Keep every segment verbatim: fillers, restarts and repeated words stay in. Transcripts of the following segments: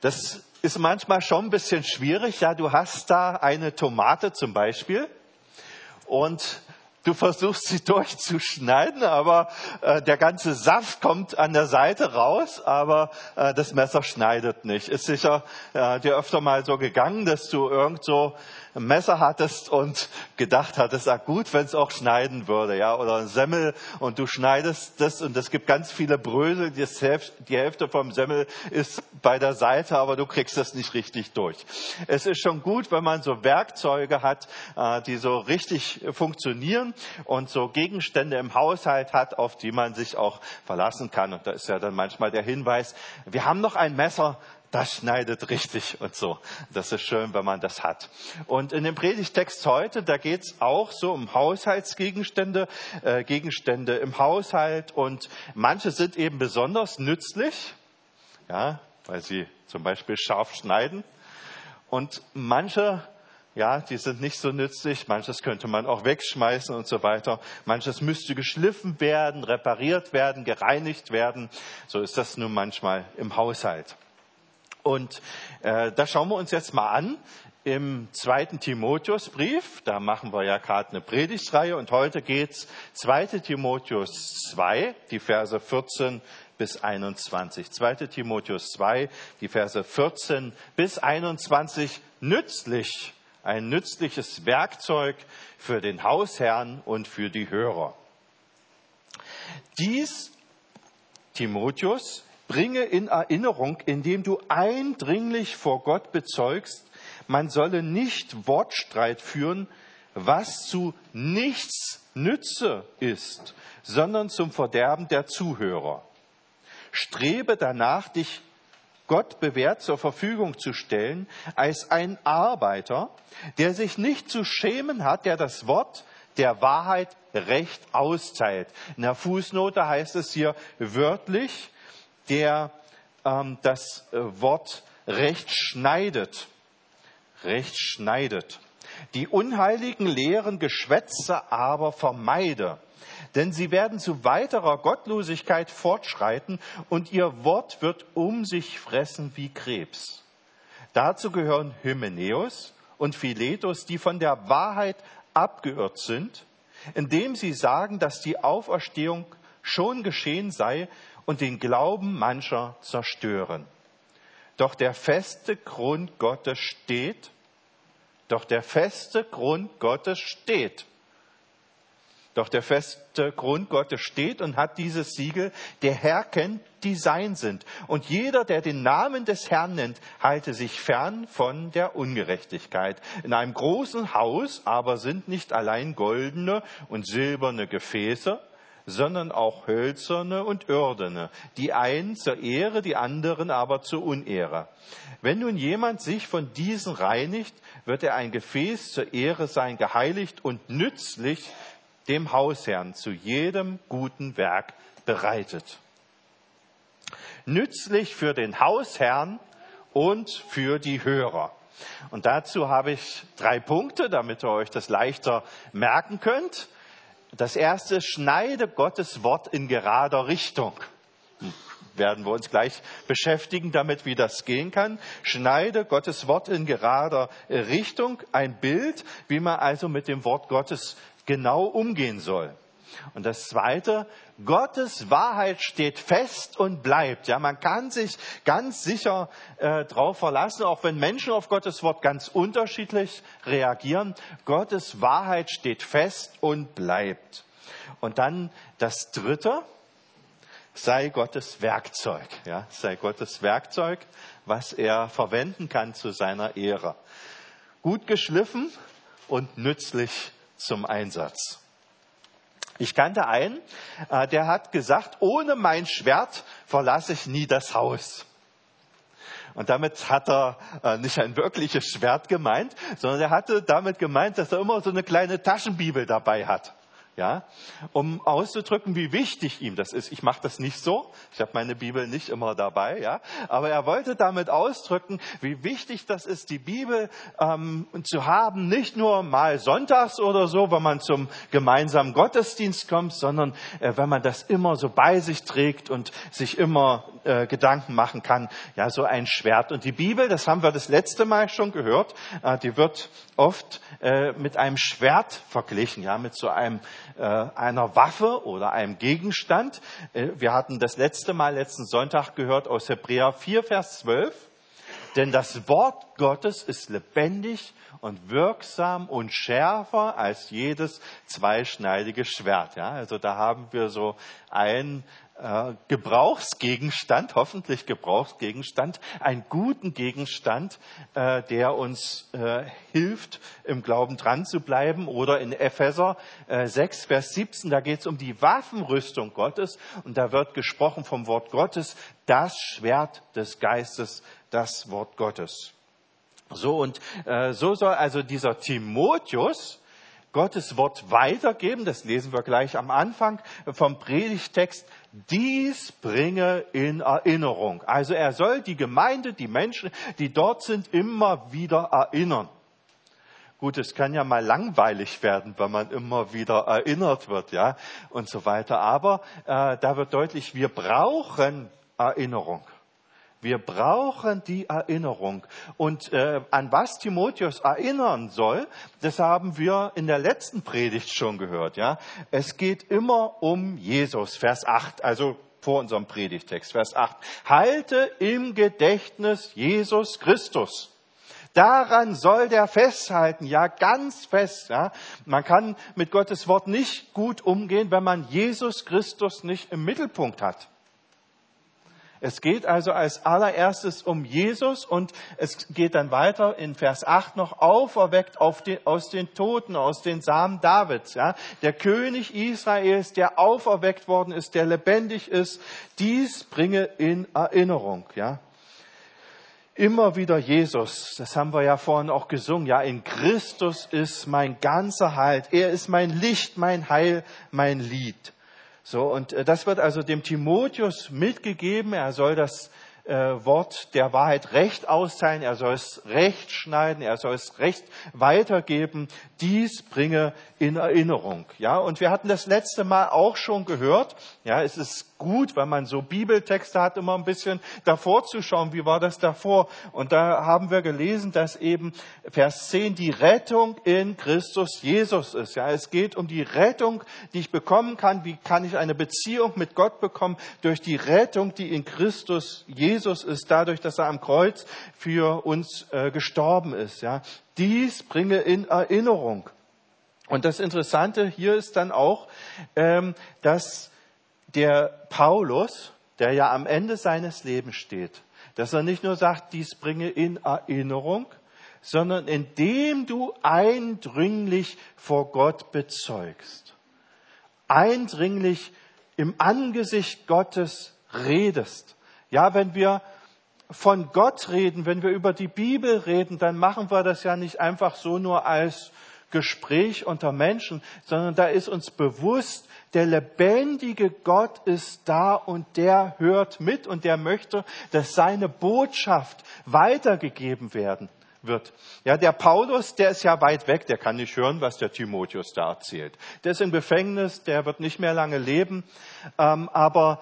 Das ist manchmal schon ein bisschen schwierig. Ja, du hast da eine Tomate zum Beispiel und du versuchst sie durchzuschneiden, aber äh, der ganze Saft kommt an der Seite raus, aber äh, das Messer schneidet nicht. Ist sicher äh, dir öfter mal so gegangen, dass du irgend so ein Messer hattest und gedacht hattest, ah gut, wenn es auch schneiden würde, ja, oder ein Semmel und du schneidest das und es gibt ganz viele Brösel, die Hälfte vom Semmel ist bei der Seite, aber du kriegst das nicht richtig durch. Es ist schon gut, wenn man so Werkzeuge hat, äh, die so richtig funktionieren und so Gegenstände im Haushalt hat, auf die man sich auch verlassen kann. Und da ist ja dann manchmal der Hinweis, wir haben noch ein Messer, das schneidet richtig und so. Das ist schön, wenn man das hat. Und in dem Predigtext heute, da geht es auch so um Haushaltsgegenstände, äh, Gegenstände im Haushalt. Und manche sind eben besonders nützlich, ja, weil sie zum Beispiel scharf schneiden. Und manche, ja, die sind nicht so nützlich. Manches könnte man auch wegschmeißen und so weiter. Manches müsste geschliffen werden, repariert werden, gereinigt werden. So ist das nun manchmal im Haushalt. Und äh, da schauen wir uns jetzt mal an im zweiten Timotheusbrief. Da machen wir ja gerade eine Predigtreihe und heute geht's zweiter Timotheus zwei, die Verse vierzehn bis einundzwanzig. zweiter Timotheus zwei, die Verse vierzehn bis einundzwanzig. Nützlich, ein nützliches Werkzeug für den Hausherrn und für die Hörer. Dies, Timotheus, bringe in Erinnerung, indem du eindringlich vor Gott bezeugst, man solle nicht Wortstreit führen, was zu nichts Nütze ist, sondern zum Verderben der Zuhörer. Strebe danach, dich Gott bewährt zur Verfügung zu stellen, als ein Arbeiter, der sich nicht zu schämen hat, der das Wort der Wahrheit recht austeilt. In der Fußnote heißt es hier wörtlich, der ähm, das äh, Wort recht schneidet. Recht schneidet. Die unheiligen leeren Geschwätze aber vermeide, denn sie werden zu weiterer Gottlosigkeit fortschreiten und ihr Wort wird um sich fressen wie Krebs. Dazu gehören Hymenäus und Philetus, die von der Wahrheit abgeirrt sind, indem sie sagen, dass die Auferstehung schon geschehen sei und den Glauben mancher zerstören. Doch der feste Grund Gottes steht, doch der feste Grund Gottes steht. Doch der feste Grund Gottes steht und hat dieses Siegel, der Herr kennt, die sein sind. Und jeder, der den Namen des Herrn nennt, halte sich fern von der Ungerechtigkeit. In einem großen Haus aber sind nicht allein goldene und silberne Gefäße, sondern auch hölzerne und irdene, die einen zur Ehre, die anderen aber zur Unehre. Wenn nun jemand sich von diesen reinigt, wird er ein Gefäß zur Ehre sein, geheiligt und nützlich dem Hausherrn zu jedem guten Werk bereitet. Nützlich für den Hausherrn und für die Hörer. Und dazu habe ich drei Punkte, damit ihr euch das leichter merken könnt. Das erste, schneide Gottes Wort in gerader Richtung. Werden wir uns gleich beschäftigen damit, wie das gehen kann. Schneide Gottes Wort in gerader Richtung. Ein Bild, wie man also mit dem Wort Gottes genau umgehen soll. Und das Zweite, Gottes Wahrheit steht fest und bleibt. Ja, man kann sich ganz sicher äh, darauf verlassen, auch wenn Menschen auf Gottes Wort ganz unterschiedlich reagieren. Gottes Wahrheit steht fest und bleibt. Und dann das Dritte, sei Gottes Werkzeug. Ja, sei Gottes Werkzeug, was er verwenden kann zu seiner Ehre. Gut geschliffen und nützlich zum Einsatz. Ich kannte einen, der hat gesagt, ohne mein Schwert verlasse ich nie das Haus. Und damit hat er nicht ein wirkliches Schwert gemeint, sondern er hatte damit gemeint, dass er immer so eine kleine Taschenbibel dabei hat. Ja, um auszudrücken, wie wichtig ihm das ist. Ich mache das nicht so. Ich habe meine Bibel nicht immer dabei, ja. Aber er wollte damit ausdrücken, wie wichtig das ist, die Bibel ähm, zu haben, nicht nur mal sonntags oder so, wenn man zum gemeinsamen Gottesdienst kommt, sondern äh, wenn man das immer so bei sich trägt und sich immer äh, Gedanken machen kann. Ja, so ein Schwert. Und die Bibel, das haben wir das letzte Mal schon gehört, äh, die wird oft äh, mit einem Schwert verglichen, ja, mit so einem einer Waffe oder einem Gegenstand. Wir hatten das letzte Mal, letzten Sonntag gehört aus Hebräer vier, Vers zwölf. Denn das Wort Gottes ist lebendig und wirksam und schärfer als jedes zweischneidige Schwert. Ja, also da haben wir so ein äh, Gebrauchsgegenstand, hoffentlich Gebrauchsgegenstand, einen guten Gegenstand, äh, der uns äh, hilft, im Glauben dran zu bleiben. Oder in Epheser äh, sechs, Vers siebzehn, da geht es um die Waffenrüstung Gottes und da wird gesprochen vom Wort Gottes, das Schwert des Geistes, das Wort Gottes. So und äh, so soll also dieser Timotheus Gottes Wort weitergeben, das lesen wir gleich am Anfang vom Predigtext, dies bringe in Erinnerung. Also er soll die Gemeinde, die Menschen, die dort sind, immer wieder erinnern. Gut, es kann ja mal langweilig werden, wenn man immer wieder erinnert wird, ja, und so weiter. Aber äh, da wird deutlich, wir brauchen Erinnerung. Wir brauchen die Erinnerung. Und äh, an was Timotheus erinnern soll, das haben wir in der letzten Predigt schon gehört. Ja, es geht immer um Jesus, Vers acht, also vor unserem Predigtext, Vers acht. Halte im Gedächtnis Jesus Christus. Daran soll der festhalten, ja, ganz fest. Ja. Man kann mit Gottes Wort nicht gut umgehen, wenn man Jesus Christus nicht im Mittelpunkt hat. Es geht also als allererstes um Jesus und es geht dann weiter in Vers acht noch, auferweckt auf den, aus den Toten, aus den Samen Davids. Ja. Der König Israels, der auferweckt worden ist, der lebendig ist, dies bringe in Erinnerung. Ja. Immer wieder Jesus, das haben wir ja vorhin auch gesungen, ja, in Christus ist mein ganzer Halt, er ist mein Licht, mein Heil, mein Lied. So, und das wird also dem Timotheus mitgegeben. Er soll das äh, Wort der Wahrheit recht austeilen. Er soll es recht schneiden. Er soll es recht weitergeben. Dies bringe in Erinnerung. Ja, und wir hatten das letzte Mal auch schon gehört. Ja, es ist gut, wenn man so Bibeltexte hat, immer ein bisschen davor zu schauen, wie war das davor? Und da haben wir gelesen, dass eben Vers zehn die Rettung in Christus Jesus ist. Ja, es geht um die Rettung, die ich bekommen kann. Wie kann ich eine Beziehung mit Gott bekommen? Durch die Rettung, die in Christus Jesus ist, dadurch, dass er am Kreuz für uns äh, gestorben ist. Ja, dies bringe in Erinnerung. Und das Interessante hier ist dann auch, ähm, dass der Paulus, der ja am Ende seines Lebens steht, dass er nicht nur sagt, dies bringe in Erinnerung, sondern indem du eindringlich vor Gott bezeugst, eindringlich im Angesicht Gottes redest. Ja, wenn wir von Gott reden, wenn wir über die Bibel reden, dann machen wir das ja nicht einfach so nur als Gespräch unter Menschen, sondern da ist uns bewusst, der lebendige Gott ist da und der hört mit und der möchte, dass seine Botschaft weitergegeben werden wird. Ja, der Paulus, der ist ja weit weg, der kann nicht hören, was der Timotheus da erzählt. Der ist im Gefängnis, der wird nicht mehr lange leben, ähm, aber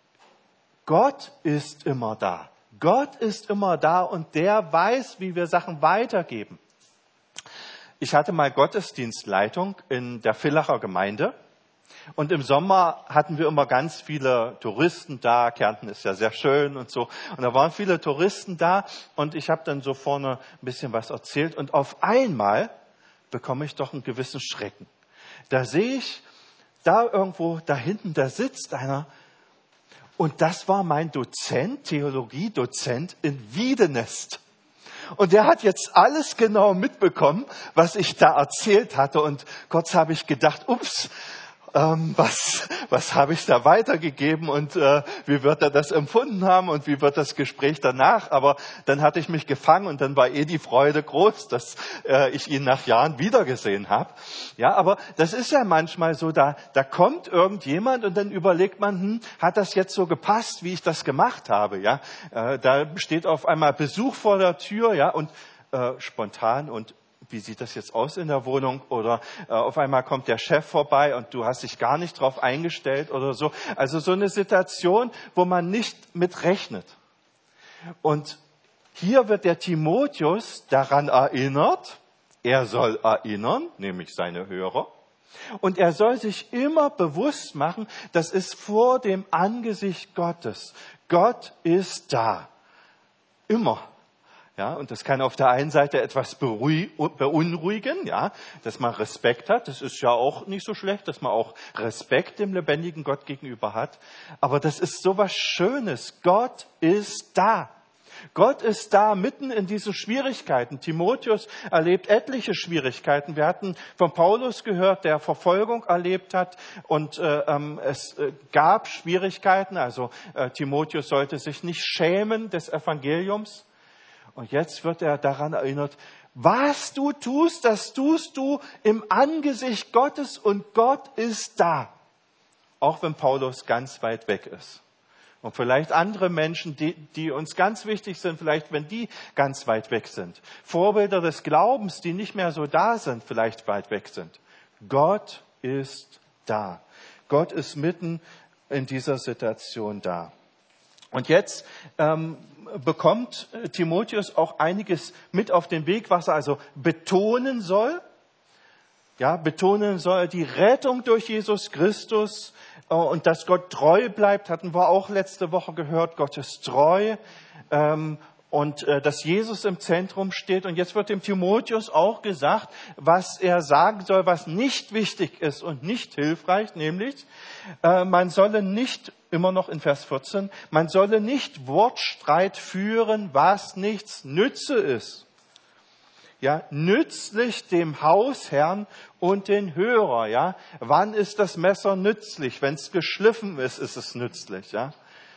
Gott ist immer da. Gott ist immer da und der weiß, wie wir Sachen weitergeben. Ich hatte mal Gottesdienstleitung in der Villacher Gemeinde. Und im Sommer hatten wir immer ganz viele Touristen da. Kärnten ist ja sehr schön und so. Und da waren viele Touristen da und ich habe dann so vorne ein bisschen was erzählt. Und auf einmal bekomme ich doch einen gewissen Schrecken. Da sehe ich, da irgendwo da hinten, da sitzt einer. Und das war mein Dozent, Theologiedozent in Wiedenest. Und der hat jetzt alles genau mitbekommen, was ich da erzählt hatte. Und kurz habe ich gedacht, ups, ähm, was, was habe ich da weitergegeben und äh, wie wird er das empfunden haben und wie wird das Gespräch danach? Aber dann hatte ich mich gefangen und dann war eh die Freude groß, dass äh, ich ihn nach Jahren wiedergesehen habe. Ja, aber das ist ja manchmal so, da, da kommt irgendjemand und dann überlegt man, hm, hat das jetzt so gepasst, wie ich das gemacht habe? Ja, äh, da steht auf einmal Besuch vor der Tür, ja, und äh, spontan und wie sieht das jetzt aus in der Wohnung? Oder äh, auf einmal kommt der Chef vorbei und du hast dich gar nicht drauf eingestellt oder so. Also so eine Situation, wo man nicht mit rechnet. Und hier wird der Timotheus daran erinnert, er soll erinnern, nämlich seine Hörer. Und er soll sich immer bewusst machen, das ist vor dem Angesicht Gottes. Gott ist da. Immer. Ja, und das kann auf der einen Seite etwas beunruhigen, ja, dass man Respekt hat. Das ist ja auch nicht so schlecht, dass man auch Respekt dem lebendigen Gott gegenüber hat. Aber das ist so was Schönes. Gott ist da. Gott ist da mitten in diesen Schwierigkeiten. Timotheus erlebt etliche Schwierigkeiten. Wir hatten von Paulus gehört, der Verfolgung erlebt hat und äh, ähm, es äh, gab Schwierigkeiten. Also äh, Timotheus sollte sich nicht schämen des Evangeliums. Und jetzt wird er daran erinnert, was du tust, das tust du im Angesicht Gottes und Gott ist da. Auch wenn Paulus ganz weit weg ist. Und vielleicht andere Menschen, die, die uns ganz wichtig sind, vielleicht wenn die ganz weit weg sind. Vorbilder des Glaubens, die nicht mehr so da sind, vielleicht weit weg sind. Gott ist da. Gott ist mitten in dieser Situation da. Und jetzt ähm, bekommt Timotheus auch einiges mit auf den Weg, was er also betonen soll. Ja, betonen soll die Rettung durch Jesus Christus äh, und dass Gott treu bleibt, hatten wir auch letzte Woche gehört. Gott ist treu ähm, und äh, dass Jesus im Zentrum steht. Und jetzt wird dem Timotheus auch gesagt, was er sagen soll, was nicht wichtig ist und nicht hilfreich, nämlich äh, man solle nicht, immer noch in Vers vierzehn, man solle nicht Wortstreit führen, was nichts nütze ist. Ja, nützlich dem Hausherrn und den Hörer, ja. Wann ist das Messer nützlich? Wenn es geschliffen ist, ist es nützlich, ja.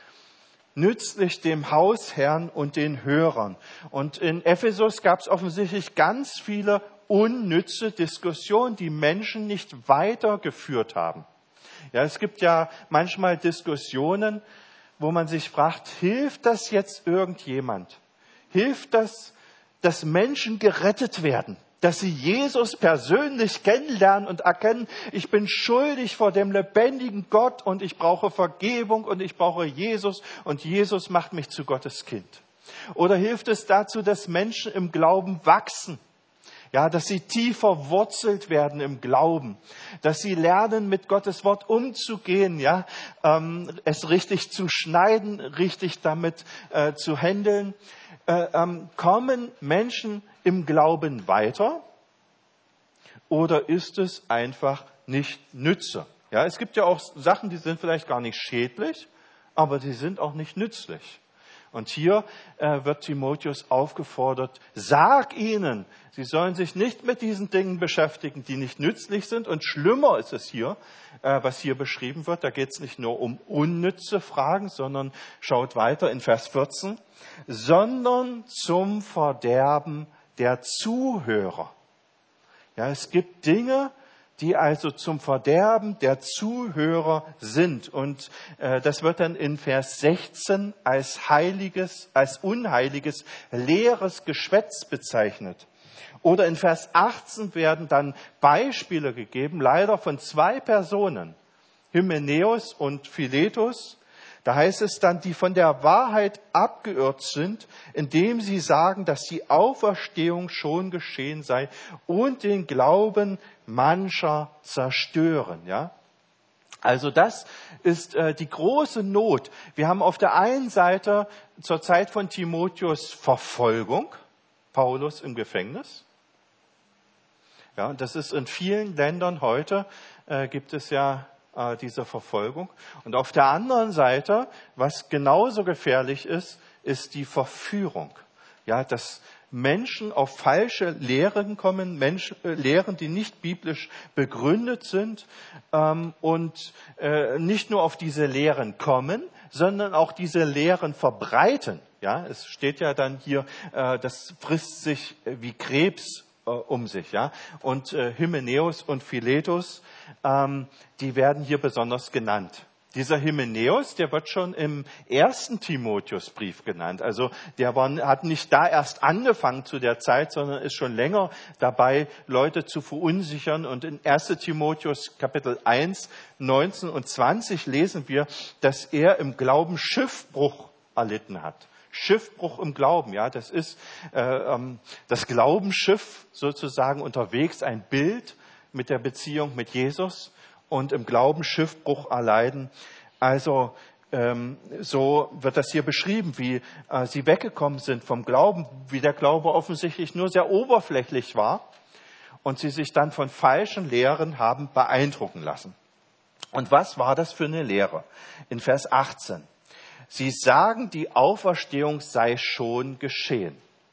Nützlich dem Hausherrn und den Hörern. Und in Ephesus gab es offensichtlich ganz viele unnütze Diskussionen, die Menschen nicht weitergeführt haben. Ja, es gibt ja manchmal Diskussionen, wo man sich fragt, hilft das jetzt irgendjemand? Hilft das, dass Menschen gerettet werden, dass sie Jesus persönlich kennenlernen und erkennen, ich bin schuldig vor dem lebendigen Gott und ich brauche Vergebung und ich brauche Jesus und Jesus macht mich zu Gottes Kind? Oder hilft es dazu, dass Menschen im Glauben wachsen? Ja, dass sie tiefer wurzelt werden im Glauben, dass sie lernen, mit Gottes Wort umzugehen, ja, ähm, es richtig zu schneiden, richtig damit äh, zu handeln. Äh, ähm, kommen Menschen im Glauben weiter oder ist es einfach nicht nütze? Ja, es gibt ja auch Sachen, die sind vielleicht gar nicht schädlich, aber die sind auch nicht nützlich. Und hier äh, wird Timotheus aufgefordert, sag ihnen, sie sollen sich nicht mit diesen Dingen beschäftigen, die nicht nützlich sind. Und schlimmer ist es hier, äh, was hier beschrieben wird. Da geht es nicht nur um unnütze Fragen, sondern schaut weiter in Vers vierzehn, sondern zum Verderben der Zuhörer. Ja, es gibt Dinge, die also zum Verderben der Zuhörer sind. Und äh, das wird dann in Vers sechzehn als heiliges, als unheiliges, leeres Geschwätz bezeichnet. Oder in Vers achtzehn werden dann Beispiele gegeben, leider von zwei Personen, Hymenäus und Philetus. Da heißt es dann, die von der Wahrheit abgeirrt sind, indem sie sagen, dass die Auferstehung schon geschehen sei und den Glauben mancher zerstören. Ja? Also das ist äh, die große Not. Wir haben auf der einen Seite zur Zeit von Timotheus Verfolgung, Paulus im Gefängnis. Ja, und das ist in vielen Ländern heute, äh, gibt es ja diese Verfolgung. Und auf der anderen Seite, was genauso gefährlich ist, ist die Verführung. ja, dass Menschen auf falsche Lehren kommen, Menschen, äh, Lehren, die nicht biblisch begründet sind ähm, und äh, nicht nur auf diese Lehren kommen, sondern auch diese Lehren verbreiten. Ja, es steht ja dann hier, äh, das frisst sich äh, wie Krebs äh, um sich. Ja, und äh, Hymenäus und Philetus, ähm, die werden hier besonders genannt. Dieser Hymenäus, der wird schon im ersten Timotheusbrief genannt. Also der war, hat nicht da erst angefangen zu der Zeit, sondern ist schon länger dabei, Leute zu verunsichern. Und in ersten Timotheus Kapitel eins, neunzehn und zwanzig lesen wir, dass er im Glauben Schiffbruch erlitten hat. Schiffbruch im Glauben, ja, das ist äh, das Glaubensschiff sozusagen unterwegs, ein Bild mit der Beziehung mit Jesus. Und im Glauben Schiffbruch erleiden. Also ähm, so wird das hier beschrieben, wie äh, sie weggekommen sind vom Glauben, wie der Glaube offensichtlich nur sehr oberflächlich war und sie sich dann von falschen Lehren haben beeindrucken lassen. Und was war das für eine Lehre? In Vers achtzehn. Sie sagen, die Auferstehung sei schon geschehen.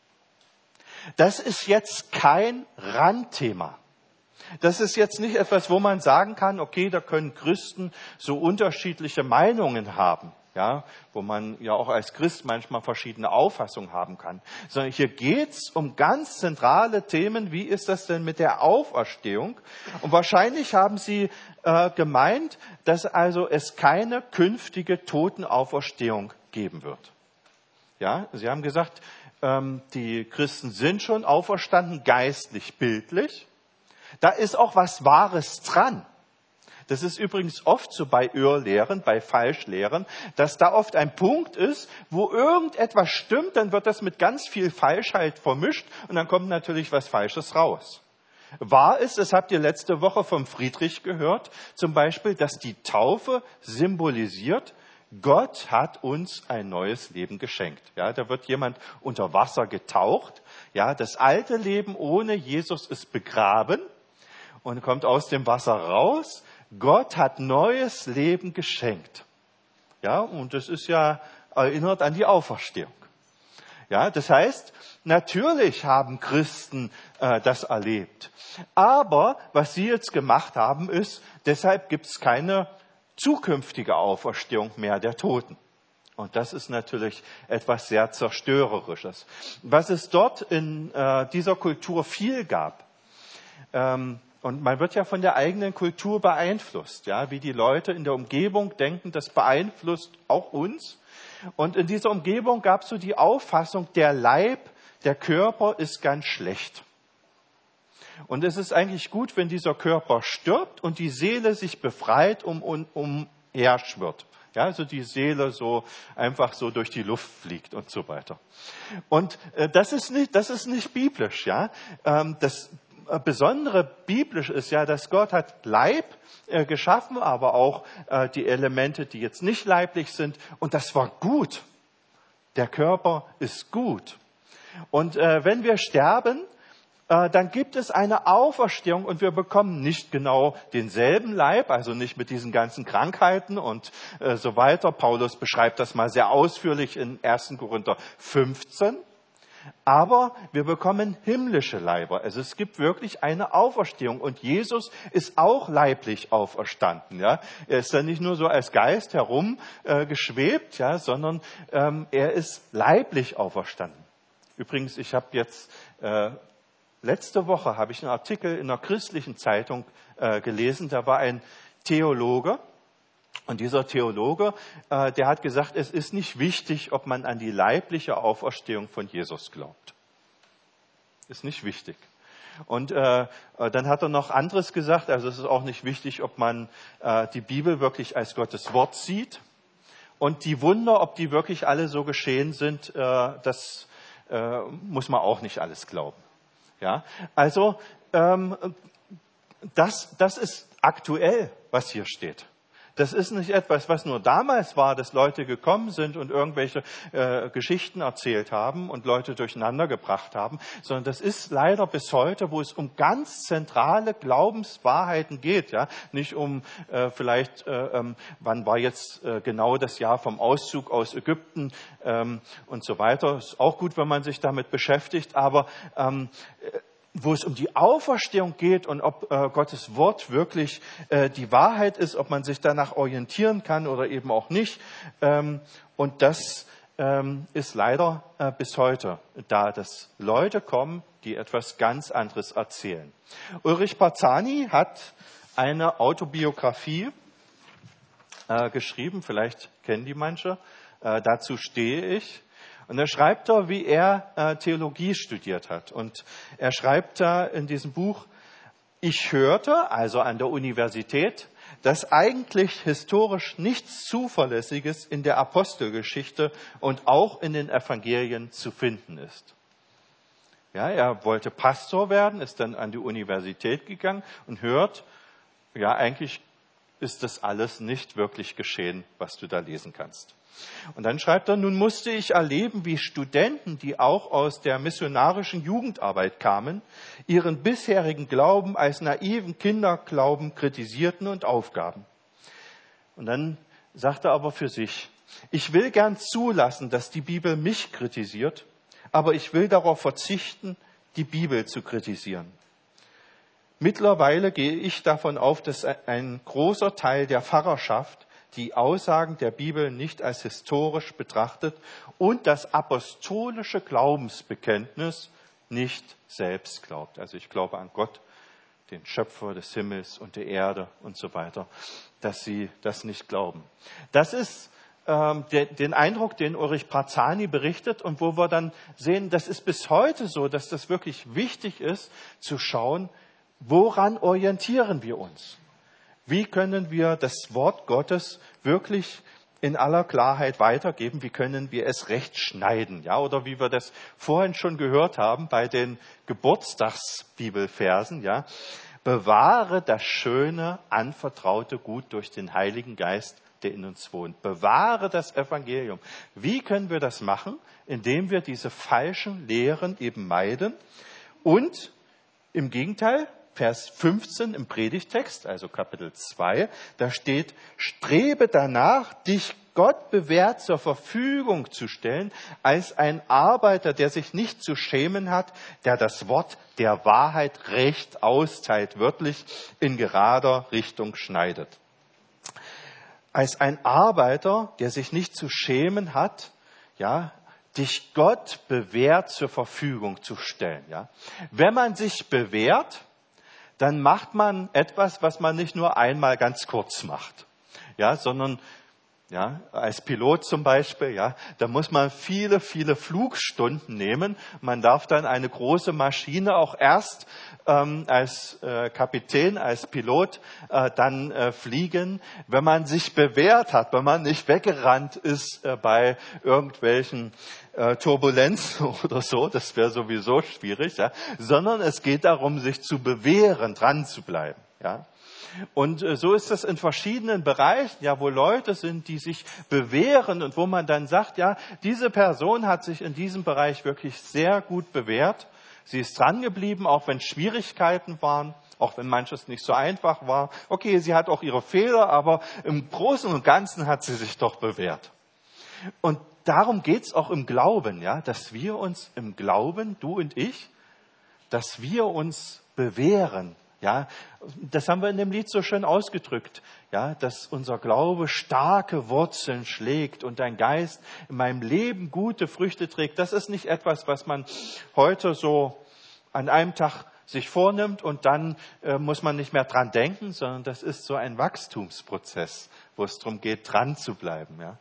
Das ist jetzt kein Randthema. Das ist jetzt nicht etwas, wo man sagen kann, okay, da können Christen so unterschiedliche Meinungen haben, ja, wo man ja auch als Christ manchmal verschiedene Auffassungen haben kann. Sondern hier geht's um ganz zentrale Themen. Wie ist das denn mit der Auferstehung? Und wahrscheinlich haben sie äh, gemeint, dass also es keine künftige Totenauferstehung geben wird. Ja, sie haben gesagt, ähm, die Christen sind schon auferstanden, geistlich, bildlich. Da ist auch was Wahres dran. Das ist übrigens oft so bei Irrlehren, bei Falschlehren, dass da oft ein Punkt ist, wo irgendetwas stimmt, dann wird das mit ganz viel Falschheit vermischt und dann kommt natürlich was Falsches raus. Wahr ist, das habt ihr letzte Woche vom Friedrich gehört, zum Beispiel, dass die Taufe symbolisiert, Gott hat uns ein neues Leben geschenkt. Ja, da wird jemand unter Wasser getaucht. Ja, das alte Leben ohne Jesus ist begraben und kommt aus dem Wasser raus. Gott hat neues Leben geschenkt. Ja, und das ist ja erinnert an die Auferstehung. Ja, das heißt, natürlich haben Christen äh, das erlebt. Aber was sie jetzt gemacht haben, ist, deshalb gibt es keine zukünftige Auferstehung mehr der Toten. Und das ist natürlich etwas sehr Zerstörerisches. Was es dort in äh, dieser Kultur viel gab, ähm, und man wird ja von der eigenen Kultur beeinflusst, ja, wie die Leute in der Umgebung denken, das beeinflusst auch uns. Und in dieser Umgebung gab es so die Auffassung, der Leib, der Körper ist ganz schlecht. Und es ist eigentlich gut, wenn dieser Körper stirbt und die Seele sich befreit, um, um, umherschwirrt. Ja, also die Seele so einfach so durch die Luft fliegt und so weiter. Und äh, das ist nicht, das ist nicht biblisch, ja. Ähm, das Besondere biblisch ist ja, dass Gott hat Leib äh, geschaffen, aber auch äh, die Elemente, die jetzt nicht leiblich sind. Und das war gut. Der Körper ist gut. Und äh, wenn wir sterben, äh, dann gibt es eine Auferstehung und wir bekommen nicht genau denselben Leib, also nicht mit diesen ganzen Krankheiten und äh, so weiter. Paulus beschreibt das mal sehr ausführlich in ersten Korinther fünfzehn. Aber wir bekommen himmlische Leiber. Also es gibt wirklich eine Auferstehung. Und Jesus ist auch leiblich auferstanden. Ja? Er ist ja nicht nur so als Geist herumgeschwebt, äh, ja, sondern ähm, er ist leiblich auferstanden. Übrigens, ich habe jetzt, äh, letzte Woche habe ich einen Artikel in einer christlichen Zeitung äh, gelesen. Da war ein Theologe. Und dieser Theologe, äh, der hat gesagt, es ist nicht wichtig, ob man an die leibliche Auferstehung von Jesus glaubt. Ist nicht wichtig. Und äh, dann hat er noch anderes gesagt, also es ist auch nicht wichtig, ob man äh, die Bibel wirklich als Gottes Wort sieht. Und die Wunder, ob die wirklich alle so geschehen sind, äh, das äh, muss man auch nicht alles glauben. Ja, also ähm, das, das ist aktuell, was hier steht. Das ist nicht etwas, was nur damals war, dass Leute gekommen sind und irgendwelche äh, Geschichten erzählt haben und Leute durcheinander gebracht haben, sondern das ist leider bis heute, wo es um ganz zentrale Glaubenswahrheiten geht, ja, nicht um äh, vielleicht, äh, ähm, wann war jetzt äh, genau das Jahr vom Auszug aus Ägypten ähm, und so weiter. Ist auch gut, wenn man sich damit beschäftigt, aber ähm, wo es um die Auferstehung geht und ob äh, Gottes Wort wirklich äh, die Wahrheit ist, ob man sich danach orientieren kann oder eben auch nicht. Ähm, und das ähm, ist leider äh, bis heute da, dass Leute kommen, die etwas ganz anderes erzählen. Ulrich Barzani hat eine Autobiografie äh, geschrieben, vielleicht kennen die manche, äh, dazu stehe ich. Und da schreibt er, wie er äh, Theologie studiert hat. Und er schreibt da in diesem Buch, ich hörte, also an der Universität, dass eigentlich historisch nichts Zuverlässiges in der Apostelgeschichte und auch in den Evangelien zu finden ist. Ja, er wollte Pastor werden, ist dann an die Universität gegangen und hört, ja, eigentlich ist das alles nicht wirklich geschehen, was du da lesen kannst. Und dann schreibt er, nun musste ich erleben, wie Studenten, die auch aus der missionarischen Jugendarbeit kamen, ihren bisherigen Glauben als naiven Kinderglauben kritisierten und aufgaben. Und dann sagt er aber für sich, ich will gern zulassen, dass die Bibel mich kritisiert, aber ich will darauf verzichten, die Bibel zu kritisieren. Mittlerweile gehe ich davon auf, dass ein großer Teil der Pfarrerschaft die Aussagen der Bibel nicht als historisch betrachtet und das apostolische Glaubensbekenntnis nicht selbst glaubt. Also ich glaube an Gott, den Schöpfer des Himmels und der Erde und so weiter, dass sie das nicht glauben. Das ist ähm, der, den Eindruck, den Ulrich Barzani berichtet und wo wir dann sehen, das ist bis heute so, dass das wirklich wichtig ist, zu schauen, woran orientieren wir uns? Wie können wir das Wort Gottes wirklich in aller Klarheit weitergeben? Wie können wir es recht schneiden? Ja, oder wie wir das vorhin schon gehört haben bei den Geburtstagsbibelversen, ja. Bewahre das schöne, anvertraute Gut durch den Heiligen Geist, der in uns wohnt. Bewahre das Evangelium. Wie können wir das machen? Indem wir diese falschen Lehren eben meiden und im Gegenteil, Vers fünfzehn im Predigtext, also Kapitel zwei, da steht, strebe danach, dich Gott bewährt zur Verfügung zu stellen, als ein Arbeiter, der sich nicht zu schämen hat, der das Wort der Wahrheit recht austeilt, wörtlich in gerader Richtung schneidet. Als ein Arbeiter, der sich nicht zu schämen hat, ja, dich Gott bewährt zur Verfügung zu stellen. Ja. Wenn man sich bewährt, dann macht man etwas, was man nicht nur einmal ganz kurz macht, ja, sondern ja, als Pilot zum Beispiel, ja, da muss man viele, viele Flugstunden nehmen. Man darf dann eine große Maschine auch erst ähm, als äh, Kapitän, als Pilot äh, dann äh, fliegen, wenn man sich bewährt hat, wenn man nicht weggerannt ist äh, bei irgendwelchen äh, Turbulenzen oder so. Das wäre sowieso schwierig, ja, sondern es geht darum, sich zu bewähren, dran zu bleiben, ja. Und so ist das in verschiedenen Bereichen, ja, wo Leute sind, die sich bewähren und wo man dann sagt, ja, diese Person hat sich in diesem Bereich wirklich sehr gut bewährt. Sie ist dran geblieben, auch wenn Schwierigkeiten waren, auch wenn manches nicht so einfach war. Okay, sie hat auch ihre Fehler, aber im Großen und Ganzen hat sie sich doch bewährt. Und darum geht's auch im Glauben, ja, dass wir uns im Glauben, du und ich, dass wir uns bewähren. Ja, das haben wir in dem Lied so schön ausgedrückt, ja, dass unser Glaube starke Wurzeln schlägt und dein Geist in meinem Leben gute Früchte trägt. Das ist nicht etwas, was man heute so an einem Tag sich vornimmt und dann äh, muss man nicht mehr dran denken, sondern das ist so ein Wachstumsprozess, wo es darum geht, dran zu bleiben. Ja.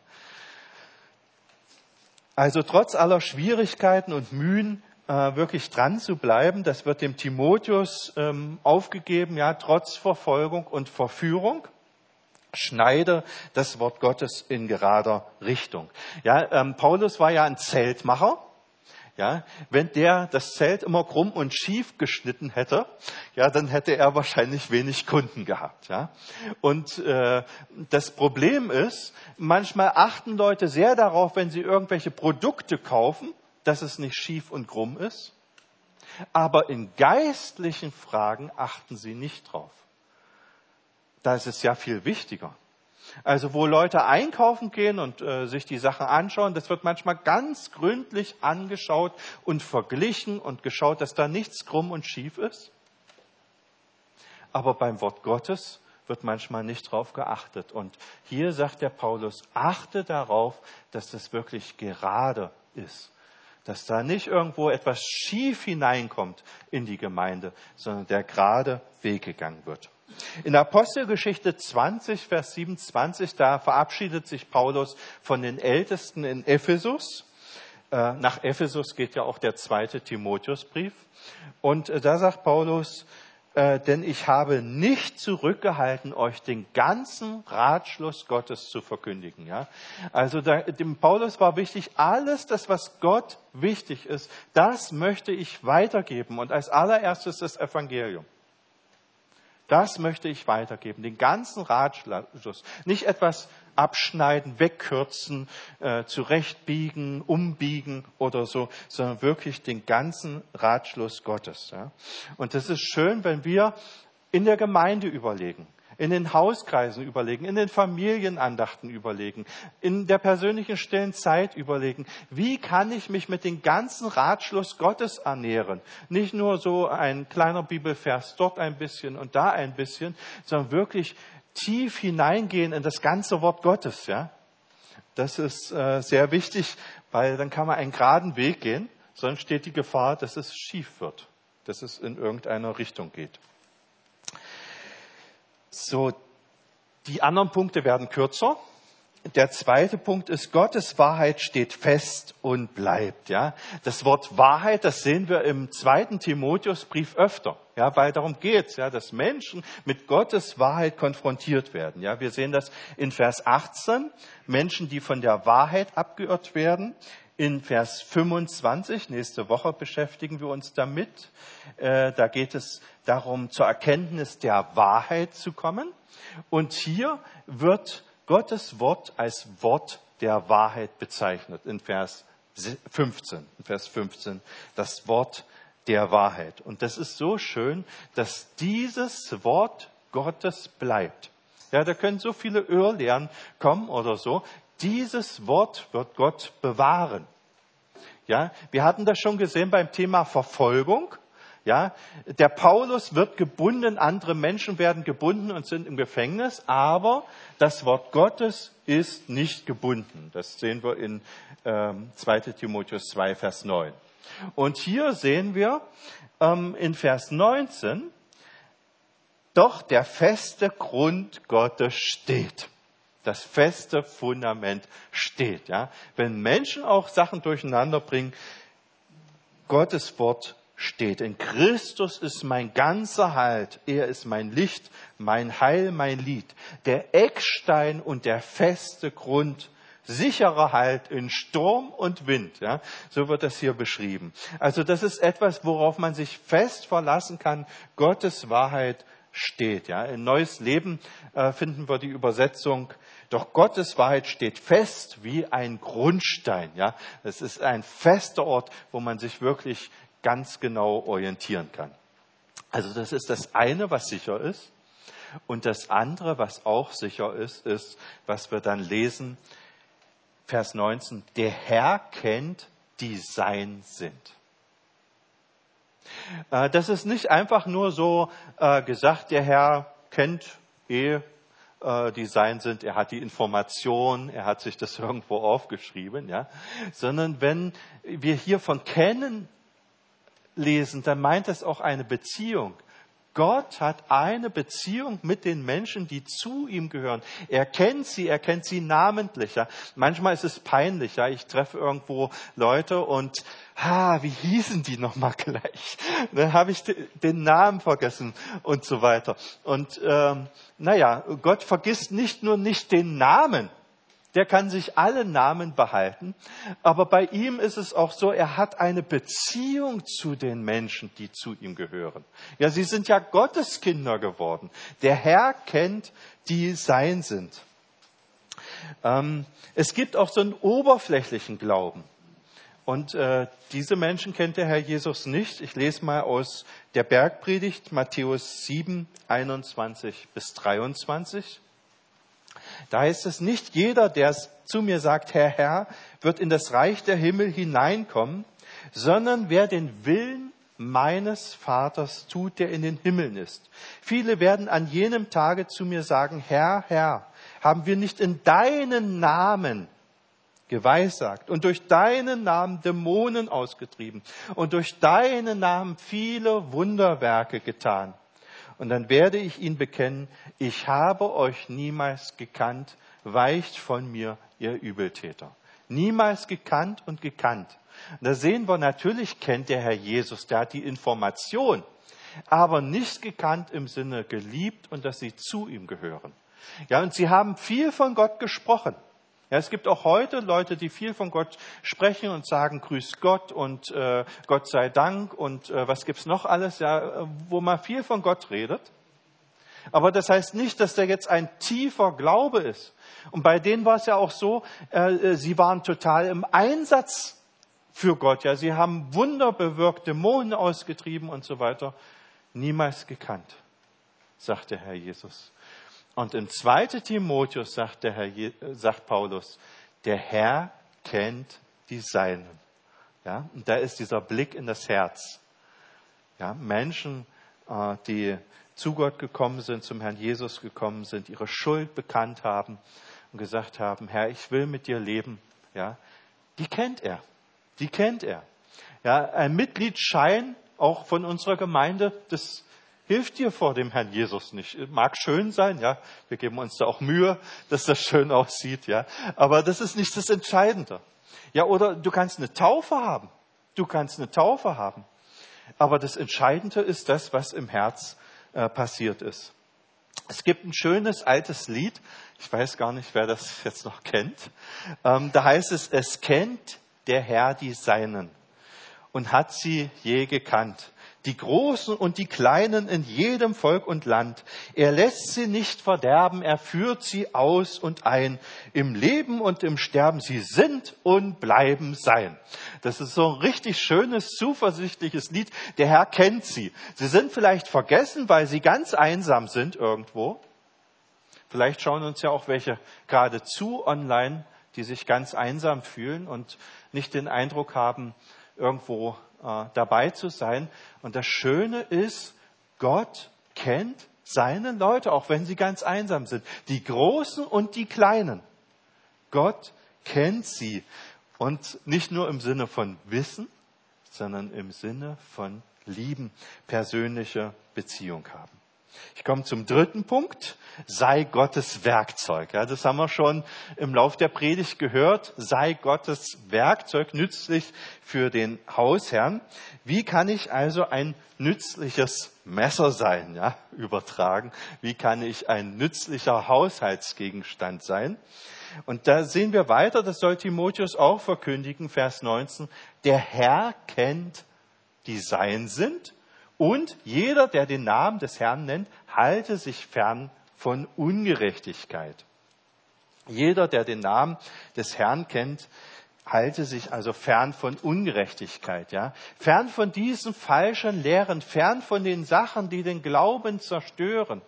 Also trotz aller Schwierigkeiten und Mühen wirklich dran zu bleiben, das wird dem Timotheus ähm, aufgegeben, ja, trotz Verfolgung und Verführung, schneide das Wort Gottes in gerader Richtung. Ja, ähm, Paulus war ja ein Zeltmacher. Ja, wenn der das Zelt immer krumm und schief geschnitten hätte, ja, dann hätte er wahrscheinlich wenig Kunden gehabt. Ja. Und äh, das Problem ist, manchmal achten Leute sehr darauf, wenn sie irgendwelche Produkte kaufen, dass es nicht schief und krumm ist. Aber in geistlichen Fragen achten sie nicht drauf. Da ist es ja viel wichtiger. Also wo Leute einkaufen gehen und äh, sich die Sachen anschauen, das wird manchmal ganz gründlich angeschaut und verglichen und geschaut, dass da nichts krumm und schief ist. Aber beim Wort Gottes wird manchmal nicht drauf geachtet. Und hier sagt der Paulus, achte darauf, dass das wirklich gerade ist. Dass da nicht irgendwo etwas schief hineinkommt in die Gemeinde, sondern der gerade Weg gegangen wird. In Apostelgeschichte zwanzig, Vers siebenundzwanzig, da verabschiedet sich Paulus von den Ältesten in Ephesus. Nach Ephesus geht ja auch der zweite Timotheusbrief. Und da sagt Paulus, denn ich habe nicht zurückgehalten, euch den ganzen Ratschluss Gottes zu verkündigen. Ja? Also da, dem Paulus war wichtig, alles das, was Gott wichtig ist, das möchte ich weitergeben. Und als allererstes das Evangelium. Das möchte ich weitergeben, den ganzen Ratschluss. Nicht etwas abschneiden, wegkürzen, äh, zurechtbiegen, umbiegen oder so, sondern wirklich den ganzen Ratschluss Gottes. Ja. Und das ist schön, wenn wir in der Gemeinde überlegen, in den Hauskreisen überlegen, in den Familienandachten überlegen, in der persönlichen stillen Zeit überlegen, wie kann ich mich mit dem ganzen Ratschluss Gottes ernähren? Nicht nur so ein kleiner Bibelvers dort ein bisschen und da ein bisschen, sondern wirklich tief hineingehen in das ganze Wort Gottes. Ja, das ist äh, sehr wichtig, weil dann kann man einen geraden Weg gehen, sonst steht die Gefahr, dass es schief wird, dass es in irgendeine Richtung geht. So, die anderen Punkte werden kürzer. Der zweite Punkt ist, Gottes Wahrheit steht fest und bleibt. Ja, das Wort Wahrheit, das sehen wir im zweiten Timotheusbrief öfter. Ja, weil darum geht's, ja, dass Menschen mit Gottes Wahrheit konfrontiert werden. Ja, wir sehen das in Vers achtzehn, Menschen, die von der Wahrheit abgeirrt werden. In Vers fünfundzwanzig, nächste Woche beschäftigen wir uns damit, äh, da geht es darum, zur Erkenntnis der Wahrheit zu kommen. Und hier wird Gottes Wort als Wort der Wahrheit bezeichnet, in Vers fünfzehn. In Vers fünfzehn, das Wort der Wahrheit. Und das ist so schön, dass dieses Wort Gottes bleibt. Ja, da können so viele Irrlehren kommen oder so. Dieses Wort wird Gott bewahren. Ja, wir hatten das schon gesehen beim Thema Verfolgung. Ja, der Paulus wird gebunden, andere Menschen werden gebunden und sind im Gefängnis, aber das Wort Gottes ist nicht gebunden. Das sehen wir in ähm, zweiter Timotheus zwei, Vers neun. Und hier sehen wir ähm, in Vers neunzehn, doch der feste Grund Gottes steht. Das feste Fundament steht. Ja? Wenn Menschen auch Sachen durcheinander bringen, Gottes Wort steht. In Christus ist mein ganzer Halt. Er ist mein Licht, mein Heil, mein Lied. Der Eckstein und der feste Grund, sicherer Halt in Sturm und Wind. Ja? So wird das hier beschrieben. Also das ist etwas, worauf man sich fest verlassen kann. Gottes Wahrheit steht. Ja? In Neues Leben äh, finden wir die Übersetzung, doch Gottes Wahrheit steht fest wie ein Grundstein. Ja? Es ist ein fester Ort, wo man sich wirklich ganz genau orientieren kann. Also das ist das eine, was sicher ist. Und das andere, was auch sicher ist, ist, was wir dann lesen, Vers neunzehn, der Herr kennt, die sein sind. Das ist nicht einfach nur so äh, gesagt, der Herr kennt eh, äh, die sein sind, er hat die Information, er hat sich das irgendwo aufgeschrieben, ja, sondern wenn wir hier von kennen lesen, dann meint es auch eine Beziehung. Gott hat eine Beziehung mit den Menschen, die zu ihm gehören. Er kennt sie, er kennt sie namentlich. Ja. Manchmal ist es peinlich. Ja. Ich treffe irgendwo Leute und, ha, wie hießen die nochmal gleich? Dann habe ich den Namen vergessen und so weiter. Und ähm, naja, Gott vergisst nicht nur nicht den Namen der kann sich alle Namen behalten. Aber bei ihm ist es auch so, er hat eine Beziehung zu den Menschen, die zu ihm gehören. Ja, sie sind ja Gotteskinder geworden. Der Herr kennt, die sein sind. Ähm, es gibt auch so einen oberflächlichen Glauben. Und äh, diese Menschen kennt der Herr Jesus nicht. Ich lese mal aus der Bergpredigt, Matthäus sieben, einundzwanzig bis dreiundzwanzig. Da heißt es, nicht jeder, der zu mir sagt, Herr, Herr, wird in das Reich der Himmel hineinkommen, sondern wer den Willen meines Vaters tut, der in den Himmeln ist. Viele werden an jenem Tage zu mir sagen, Herr, Herr, haben wir nicht in deinen Namen geweissagt und durch deinen Namen Dämonen ausgetrieben und durch deinen Namen viele Wunderwerke getan. Und dann werde ich ihnen bekennen, ich habe euch niemals gekannt, weicht von mir, ihr Übeltäter. Niemals gekannt und gekannt. Und da sehen wir, natürlich kennt der Herr Jesus, der hat die Information, aber nicht gekannt im Sinne geliebt und dass sie zu ihm gehören. Ja, und sie haben viel von Gott gesprochen. Ja, es gibt auch heute Leute, die viel von Gott sprechen und sagen, grüß Gott und äh, Gott sei Dank und äh, was gibt's noch alles, ja, wo man viel von Gott redet. Aber das heißt nicht, dass da jetzt ein tiefer Glaube ist. Und bei denen war es ja auch so, äh, sie waren total im Einsatz für Gott. Ja, sie haben Wunder bewirkt, Dämonen ausgetrieben und so weiter. Niemals gekannt, sagt der Herr Jesus. Und im zweiten Timotheus sagt, der Herr, sagt Paulus, der Herr kennt die Seinen. Ja, und da ist dieser Blick in das Herz. Ja, Menschen, die zu Gott gekommen sind, zum Herrn Jesus gekommen sind, ihre Schuld bekannt haben und gesagt haben, Herr, ich will mit dir leben. Ja, die kennt er. Die kennt er. Ja, ein Mitgliedsschein auch von unserer Gemeinde, das hilft dir vor dem Herrn Jesus nicht. Mag schön sein, ja. Wir geben uns da auch Mühe, dass das schön aussieht, ja. Aber das ist nicht das Entscheidende. Ja, oder du kannst eine Taufe haben. Du kannst eine Taufe haben. Aber das Entscheidende ist das, was im Herz äh, passiert ist. Es gibt ein schönes altes Lied. Ich weiß gar nicht, wer das jetzt noch kennt. Ähm, da heißt es, es kennt der Herr die Seinen und hat sie je gekannt. Die Großen und die Kleinen in jedem Volk und Land. Er lässt sie nicht verderben, er führt sie aus und ein. Im Leben und im Sterben, sie sind und bleiben sein. Das ist so ein richtig schönes, zuversichtliches Lied. Der Herr kennt sie. Sie sind vielleicht vergessen, weil sie ganz einsam sind irgendwo. Vielleicht schauen uns ja auch welche gerade zu online, die sich ganz einsam fühlen und nicht den Eindruck haben, irgendwo dabei zu sein. Und das Schöne ist, Gott kennt seine Leute, auch wenn sie ganz einsam sind. Die Großen und die Kleinen. Gott kennt sie. Und nicht nur im Sinne von Wissen, sondern im Sinne von Lieben, persönliche Beziehung haben. Ich komme zum dritten Punkt. Sei Gottes Werkzeug. Ja, das haben wir schon im Lauf der Predigt gehört. Sei Gottes Werkzeug, nützlich für den Hausherrn. Wie kann ich also ein nützliches Messer sein, ja, übertragen? Wie kann ich ein nützlicher Haushaltsgegenstand sein? Und da sehen wir weiter, das soll Timotheus auch verkündigen, Vers neunzehn. Der Herr kennt, die sein sind. Und jeder, der den Namen des Herrn nennt, halte sich fern von Ungerechtigkeit. Jeder, der den Namen des Herrn kennt, halte sich also fern von Ungerechtigkeit, ja. Fern von diesen falschen Lehren, fern von den Sachen, die den Glauben zerstören.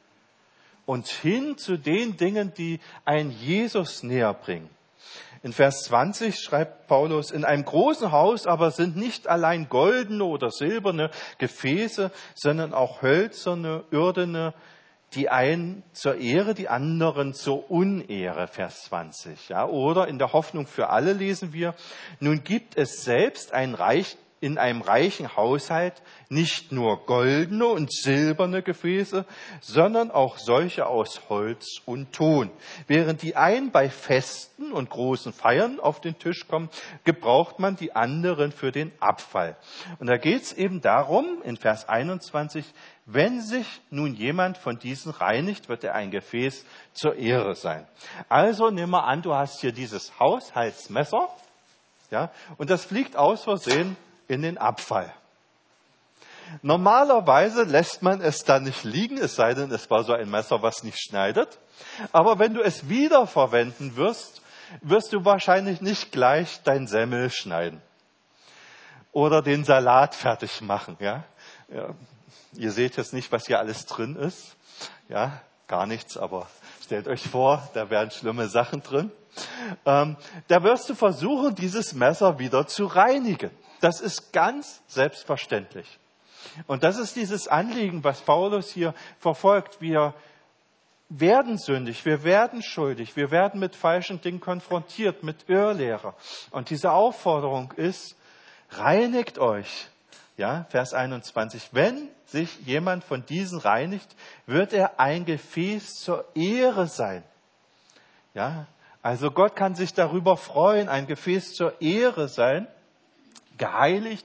Und hin zu den Dingen, die einen Jesus näher bringen. In Vers zwanzig schreibt Paulus, in einem großen Haus aber sind nicht allein goldene oder silberne Gefäße, sondern auch hölzerne, irdene, die einen zur Ehre, die anderen zur Unehre, Vers zwanzig. Ja, oder in der Hoffnung für alle lesen wir, nun gibt es selbst ein Reich in einem reichen Haushalt nicht nur goldene und silberne Gefäße, sondern auch solche aus Holz und Ton. Während die einen bei Festen und großen Feiern auf den Tisch kommen, gebraucht man die anderen für den Abfall. Und da geht es eben darum, in Vers einundzwanzig, wenn sich nun jemand von diesen reinigt, wird er ein Gefäß zur Ehre sein. Also nimm mal an, du hast hier dieses Haushaltsmesser, ja, und das fliegt aus Versehen in den Abfall. Normalerweise lässt man es da nicht liegen, es sei denn, es war so ein Messer, was nicht schneidet. Aber wenn du es wiederverwenden wirst, wirst du wahrscheinlich nicht gleich dein Semmel schneiden oder den Salat fertig machen. Ja? Ja, ihr seht jetzt nicht, was hier alles drin ist. Ja, gar nichts, aber stellt euch vor, da wären schlimme Sachen drin. Ähm, da wirst du versuchen, dieses Messer wieder zu reinigen. Das ist ganz selbstverständlich. Und das ist dieses Anliegen, was Paulus hier verfolgt. Wir werden sündig, wir werden schuldig, wir werden mit falschen Dingen konfrontiert, mit Irrlehre. Und diese Aufforderung ist, reinigt euch. Ja, Vers einundzwanzig. Wenn sich jemand von diesen reinigt, wird er ein Gefäß zur Ehre sein. Ja, also Gott kann sich darüber freuen, ein Gefäß zur Ehre sein, geheiligt,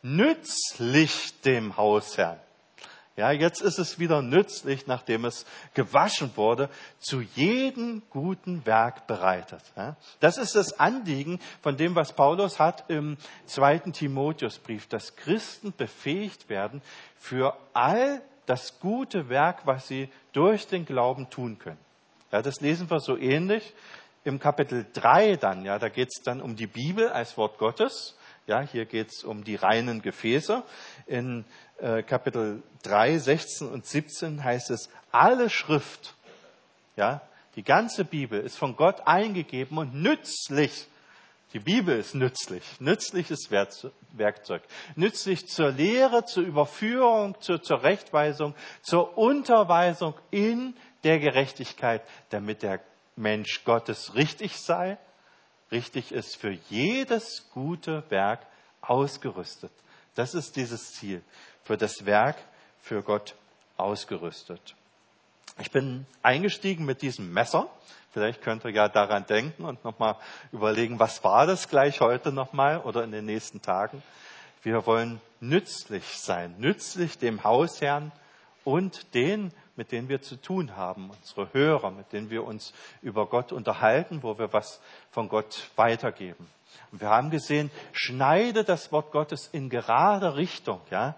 nützlich dem Hausherrn. Ja, jetzt ist es wieder nützlich, nachdem es gewaschen wurde, zu jedem guten Werk bereitet. Ja, das ist das Anliegen von dem, was Paulus hat im zweiten Timotheusbrief, dass Christen befähigt werden für all das gute Werk, was sie durch den Glauben tun können. Ja, das lesen wir so ähnlich im Kapitel drei dann. Ja, da geht es dann um die Bibel als Wort Gottes. Ja, hier geht es um die reinen Gefäße. In äh, Kapitel drei, sechzehn und siebzehn heißt es, alle Schrift, ja, die ganze Bibel ist von Gott eingegeben und nützlich. Die Bibel ist nützlich, nützliches Werkzeug. Nützlich zur Lehre, zur Überführung, zur Zurechtweisung, zur Unterweisung in der Gerechtigkeit, damit der Mensch Gottes richtig sei, richtig ist, für jedes gute Werk ausgerüstet. Das ist dieses Ziel, für das Werk für Gott ausgerüstet. Ich bin eingestiegen mit diesem Messer. Vielleicht könnt ihr ja daran denken und nochmal überlegen, was war das gleich heute nochmal oder in den nächsten Tagen. Wir wollen nützlich sein, nützlich dem Hausherrn und den, mit denen wir zu tun haben, unsere Hörer, mit denen wir uns über Gott unterhalten, wo wir was von Gott weitergeben. Und wir haben gesehen, schneide das Wort Gottes in gerade Richtung, ja,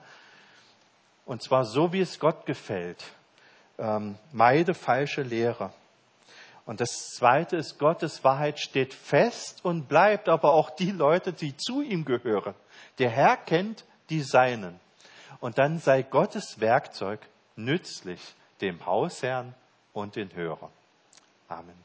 und zwar so, wie es Gott gefällt. Ähm, meide falsche Lehre. Und das Zweite ist, Gottes Wahrheit steht fest und bleibt, aber auch die Leute, die zu ihm gehören. Der Herr kennt die Seinen. Und dann sei Gottes Werkzeug nützlich dem Hausherrn und den Hörern. Amen.